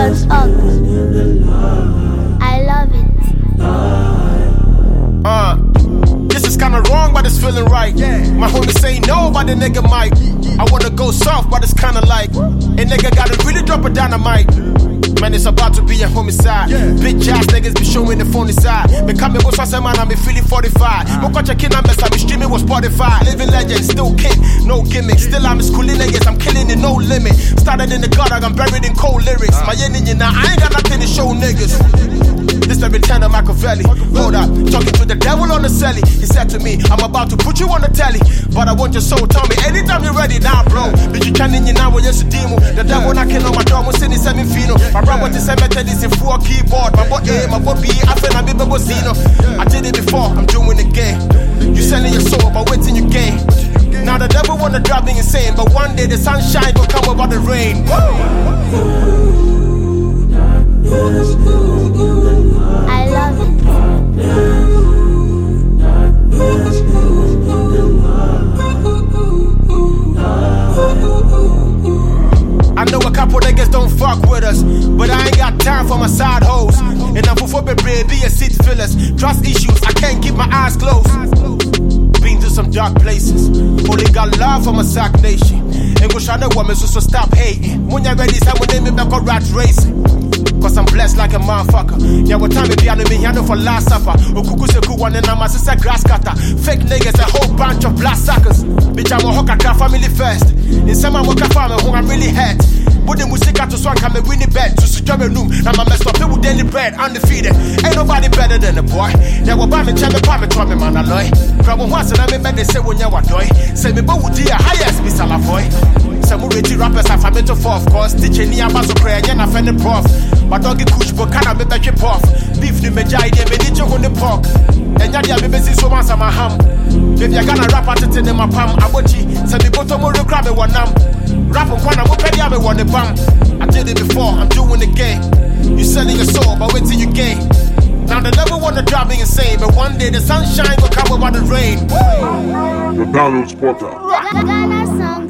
I love it. This is kinda wrong, but it's feeling right. My homie say no, but the nigga might. I wanna go soft, but it's kinda like a nigga gotta really drop a dynamite. Man, it's about to be a homicide. Bitch ass niggas be showing the phony side. Me coming with some man, I'm feeling 45. Mo catch a kid, I'm streaming with Spotify. Living legend, still king, no gimmick. Still I'm schooling niggas, I'm killing it, no limit. Started in the gutter, I'm buried in cold lyrics. My enemy now, I ain't got nothing to show niggas. This the return of Machiavelli. Hold up, talking to the devil on the celly. He said to me, I'm about to put you on the telly, but I want your soul. Tell me anytime you're ready, now bro. But you can't in you now when you're demo. The devil knocking on my door, I'm sending 7 fino. My brother is a method is in full keyboard. My boy A, my boy B, I feel I'm a Bobosino. I did it before, I'm doing it again. You selling your soul, but waiting you gain. Now the devil wanna drive me insane, but one day the sunshine will come over the rain. I love it. I know a couple niggas don't fuck with us, but I ain't got time for my side hoes. And I'm for baby a seat fillers. Trust issues, I can't keep my eyes closed. Been to some dark places, only got love for my Sac Nation. And go shine the woman, so stop hating. When you're ready, someone name me back on rat racing. Cause I'm blessed like a motherfucker. Yeah, what time it be on me, I know for last supper. Okuku se ku one and I'm a sister grass cutter. Fake niggas, a whole bunch of blast suckers. Bitch, I'm a hawker, family first. In summer, walk a farmer who I'm really hurt. But the music to swank, I'm a winning bed. To secure a room, I'm a mess up with daily bread, undefeated. Ain't nobody better than the boy. Yeah, we're bombing, champion, palm, and man, alloy. Grab one once and I'm in bed, they say when you're a toy. Say me, but would you highest be Salavoy? Some already rappers have a mental for, of course. Teaching me about so prayer, and I'm a prof. My doggy kush, but can I make a chip off? Beef, the majai, they made it on the pork. And Yadia, baby, so much I'm a ham. Baby, I got a rap at it in my palm. I watch it, send me bottom of the grab it one nam. Rap on corner, what penny I want the bum. I did it before, I'm doing it again. You selling your soul, but wait till you gain. Now the devil wanna drive me insane, but one day the sunshine will come over the rain. The Download Spotter. Ghana song.